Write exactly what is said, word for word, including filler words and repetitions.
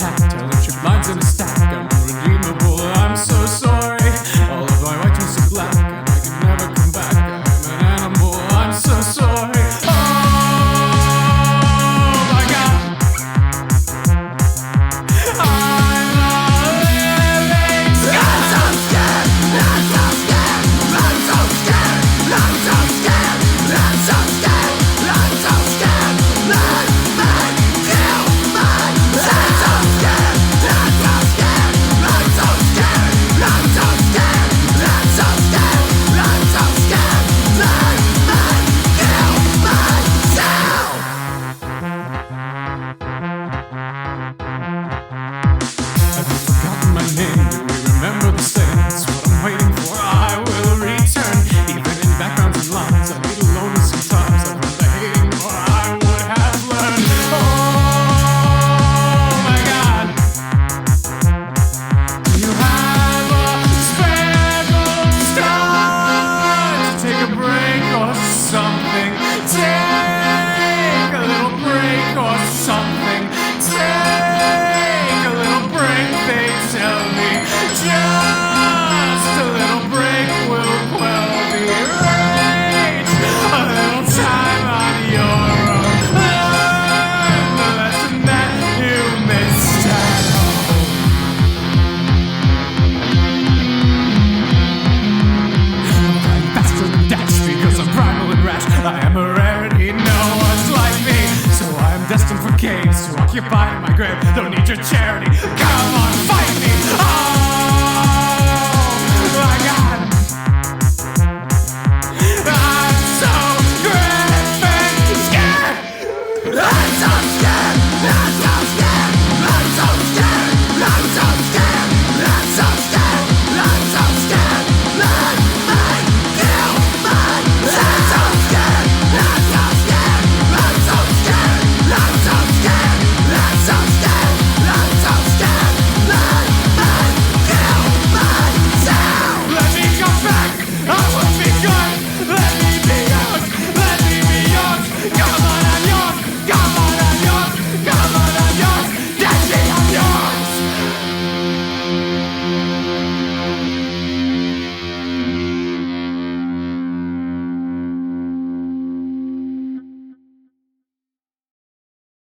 attack, telling trip lines in a stack. I'm unredeemable, I'm so sorry. All of my white turns to black, and I can never come back. I'm an animal, I'm so sorry. Oh my God, I'm a living I'm so scared, I'm so scared, I'm so scared, I'm so scared, I'm so scared, I'm so scared. Let me kill myself. I'm so scared, I'm so scared, I'm so scared, I'm so scared, I'm so scared, I'm so scared. Let me kill myself. Have you forgotten my name? Do we remember the same? That's what I'm waiting for, I will return. Even in backgrounds and lines, I need alone sometimes. I learned the hating more I would have learned. Oh my God, do you have a spare gold star to take a break or something? Take a little break or something. Take a little break, they tell me. Just a little break will quell the rage. A little time on your own. Learn the lesson that you missed at home. I'm faster than Dash because I'm primal and rash. I am a rarity, no one's like me. So I am destined for caves to occupy my grave. Don't need your charity. God!